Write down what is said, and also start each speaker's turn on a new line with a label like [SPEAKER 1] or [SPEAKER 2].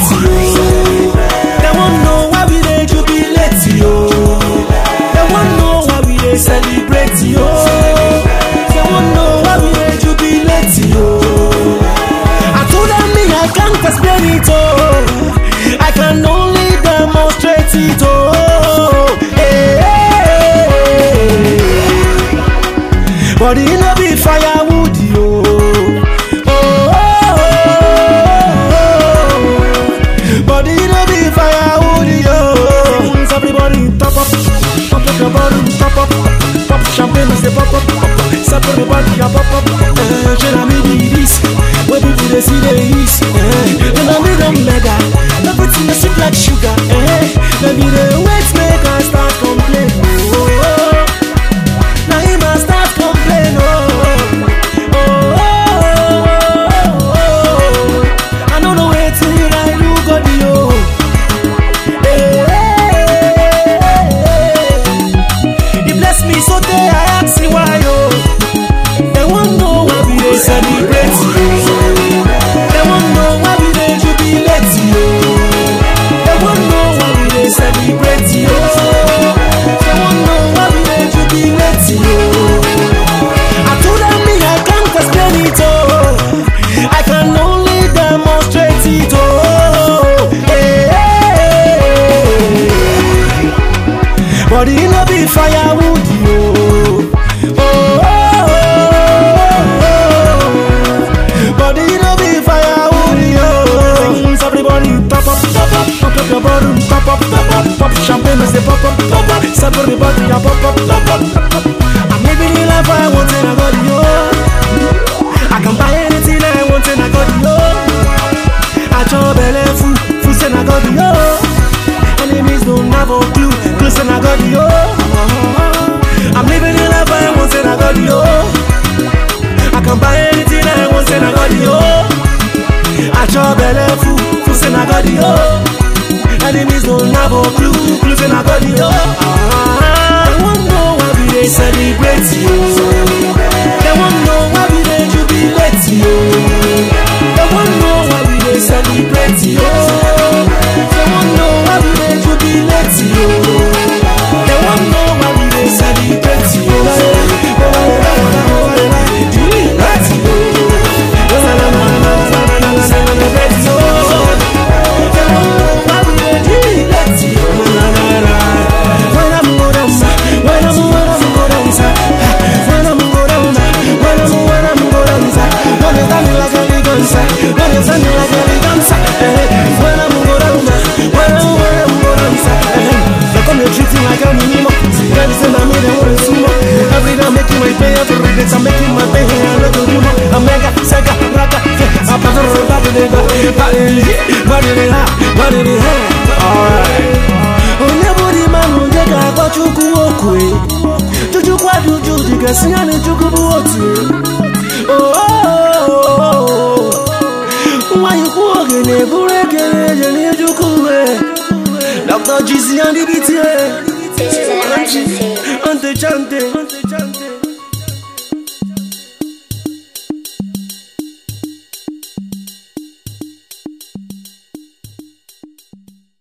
[SPEAKER 1] yo. They won't know why we dey jubilate yo. They won't know why we dey celebrate yo. They won't know why we dey jubilate yo. I told them me I can't explain it oh. I can only demonstrate it oh. Hey, hey, hey. But it no be firewood yo. But it no be firewood yo. Everybody top up your bottom, top up, pop champagne and say pop up, stop everybody up, pop up. Should I be this? Where people they see they eat. Then I be them mega. Everything is sweet like sugar. Let me the wait make I start complain. Oh, now he must start complain. I don't know where to I do God yo. He bless me so they I ask you why yo. They won't know why we dey celebrate yo. They won't know why we dey jubilate yo. They won't know why we dey celebrate yo. They won't know why we dey jubilate yo. I told them me I can't explain it oh. I can only demonstrate it oh. Hey, hey, hey. But it no be firewood yo. But it no be firewood yo. Everybody top up your bottom, top up, pop champagne and say pop up, stop everybody up, pop up. I'm living the life I want and I got yo. I can buy anything I want and I got yo. I chop belly food and I got yo. Enemies don't have a clue, close and I got yo. I'm living the life I want and I got yo. I can buy anything I want and I got yo. I chop belly food and I got yo. Enemies don't have a clue, close and I got yo. They won't know why we dey celebrate yo. They won't know why we dey jubilate yo. They won't know why we dey celebrate yo. They won't know why we dey jubilate yo. They won't know why we dey celebrate yo. I'm making my pay here, I don't know. I'm mega, sega, raka, I'm alright. Only man who get a got you go. Juju kwa juju, you can see any juju. Oh, why you walking a burek and you juju? Dr. GC and the BTA.
[SPEAKER 2] This is an emergency.
[SPEAKER 1] Ante chante.